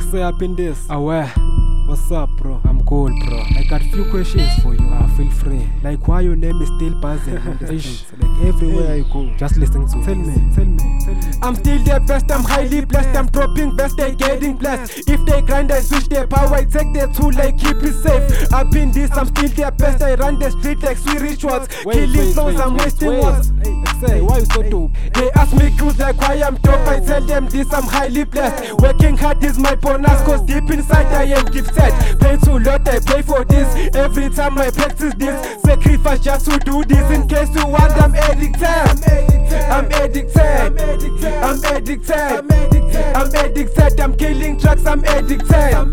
say up in this. Aware. What's up, bro? I'm cool, bro. I got few questions for you. Feel free. Like why your name is still buzzing on the streets. Like everywhere I go. Just listen to Tell me. I'm still the best, I'm highly blessed. I'm dropping best, they getting blessed. If they grind, I switch their power, I take their tool, like keep it safe. Up in this, I'm still the best. I run the street like sweet rituals. Killing flows, I'm wasting words. Say, why you so dope? They ask me clues like why I'm dope. I tell them this, I'm highly blessed. Working hard is my bonus, cause deep inside I am gifted. Pay too lot, I pay for this. Every time I practice this, sacrifice just to do this. In case you want, I'm addicted. I'm addicted. I'm killing trucks, I'm addicted. I'm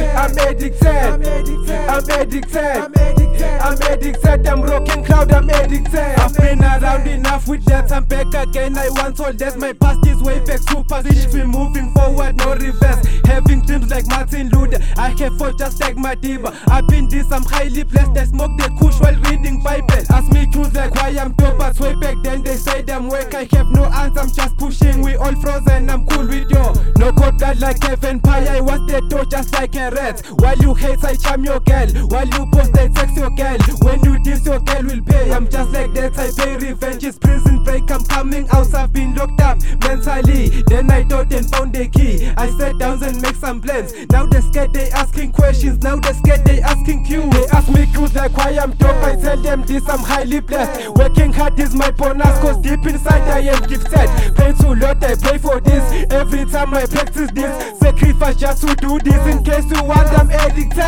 rocking crowd, I'm addicted. I've been around enough with that, I'm back again. I want all that, my past is way back. Super rich, we moving forward, no reverse. Having dreams like Martin Luther, I have fought just like Madiba. Up in this, I'm highly blessed. I smoke the kush while reading Bible. Ask me clues like why I'm dope, but way back then they said I'm whack. I have no answer, I'm just pushing. We all frozen, I'm cool with you. No code blood like Kevin Pie. I was the door just like a rat. While you hate, I charm your girl. While you post, I text your girl. When you diss, your girl will pay. I'm just like that, I pay revenge. It's prison break, I'm coming out. I've been locked up mentally. Then I thought and found the key. I sat down and make some plans. Now they're scared, they asking questions. Now they're scared, they asking you. They ask me clues like why I'm dope. I tell them this, I'm highly blessed. Working hard is my bonus, cause deep inside I am gifted. Pay too lot, I pay for this. Every time I practice this, sacrifice just to do this. In case you want, I'm addicted.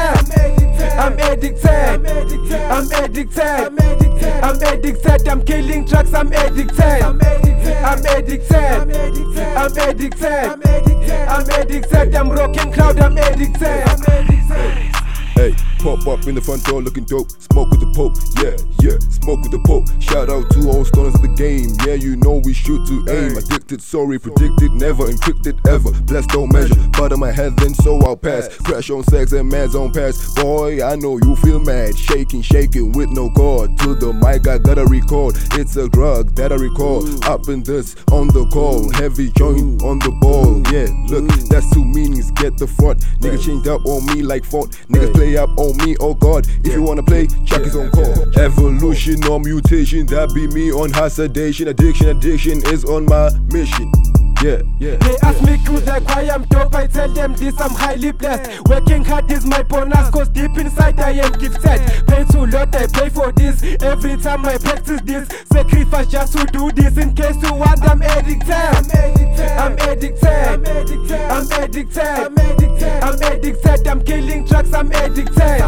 I'm killing trucks, I'm addicted. I'm rocking crowd, I'm addicted. Hey, pop up in the front door looking dope. Smoke with the Pope, yeah, smoke with the Pope. Shout out to all stoners of the game. Yeah, you know we shoot to aim. Addicted, sorry, predicted, never encrypted ever. Blessed don't measure, but on my head then so I'll pass. Crash on sex and man's on pass. Boy, I know you feel mad. Shaking with no God. To the mic I gotta record. It's a drug that I recall. Up in this, on the call. Heavy joint on the ball. Yeah, look, that's two meanings, get the front. Nigga changed up on me like font. Niggas play up on me, oh God. If you wanna play, Chuck is on call. Evolution or mutation, that be me on high sedation. Addiction is on my mission. Yeah. They ask me clues like why I'm dope. I tell them this, I'm highly blessed. Working hard is my bonus, cause deep inside I am gifted. Pay too lot, I pay for this. Every time I practice this, sacrifice just to do this. In case you want, I'm addicted. I'm killing trucks, I'm addicted.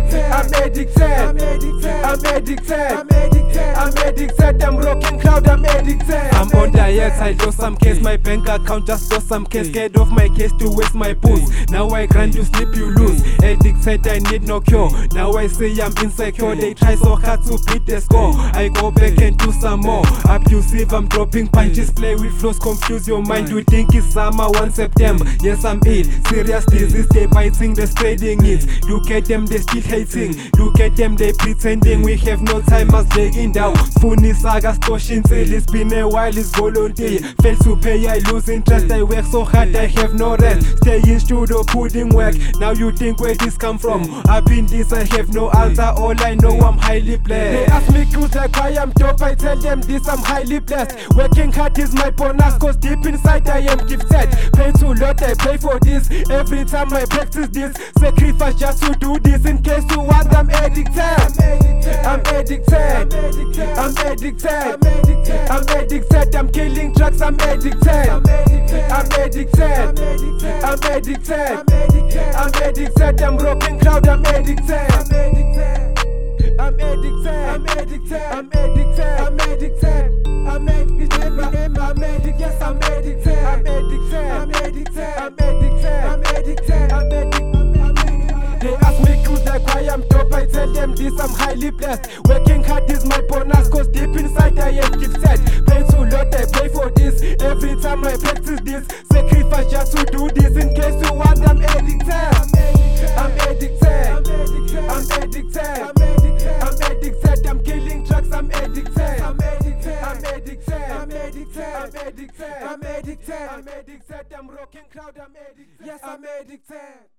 I'm rocking crowd, I'm addicted. I'm on diet, I lost some case. My bank account just lost some case. Scared of my case to waste my boost. Now I grind, you sleep, you lose. Addicted, I need no cure. Now I say I'm insecure. They try so hard to beat the score. I go back and do some more. Abusive, I'm dropping punches. Play with flows, confuse your mind. You think it's summer, 1 September. Yes, I'm ill. Serious disease, they biting, they spreading it. Look at them, they still hating. Look at them, they pretending. We have no time, as laying down. Funny saga, extortion, sale. It's been a while, it's volunteer. Fail to pay, I lose interest. I work so hard, I have no rest. Stay in studio, putting work. Now you think where this come from? Up in this, I have no answer. All I know, I'm highly blessed. They ask me clues like why I'm dope. I tell them this, I'm highly blessed. Working hard is my bonus, cause deep inside I am gifted. Pay too lot, I pay for this. Every time I practice this, sacrifice just to do this. In case you want, I'm addicted. I'm killing trucks, I'm addicted. I'm rocking crowd, I'm addicted. They ask me clues like why I'm dope. I tell them this, I'm highly blessed. Working hard is my bonus, cause deep inside I am gifted. Pay too lot, I pay for this. Every time I practice this, sacrifice just to do this. In case you want, I'm addicted. I'm killing trucks, I'm addicted. I'm addicted. I'm addicted. I'm addicted. I'm addicted. I'm addicted. I'm rocking crowd. I'm addicted. Yes, I'm addicted.